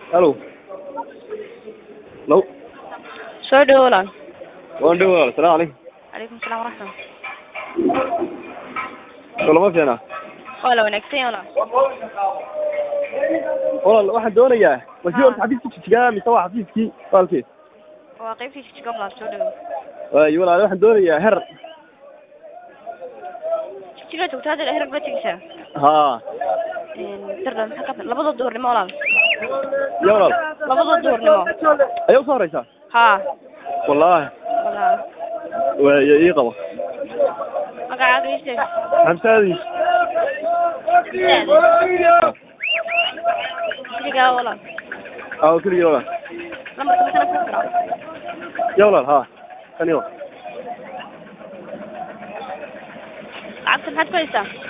الو لو soo dhawo walaal. waan dhaw walaal salaam calaykum Calaykum salaam waraxmat. kulama fiina Waa la wanaagsan yahay walaal. walaal waxaan doonayaa wasiir xafiiska jijigaa mise waa xafiiskii walaalkii Waa qaybtiisa jikada walaal soo dhawo. waayo walaal waxaan doonayaa her Jikada joogtaa hadda herag ba tigisa. haa Tardan maxaa ka labada duhurnimo walaal. ya walaal Labada duhurnimo. ayaa usoo horeysaa Haa. wallaahi Walaal. waayo ii qabo Magacaaga ii sheeg. xamsaadii Jikada walaal. keligii walaal Lambarka maxaa ka fara? ya walaal haa kaniyo Lacagta maxaad ku haysaa?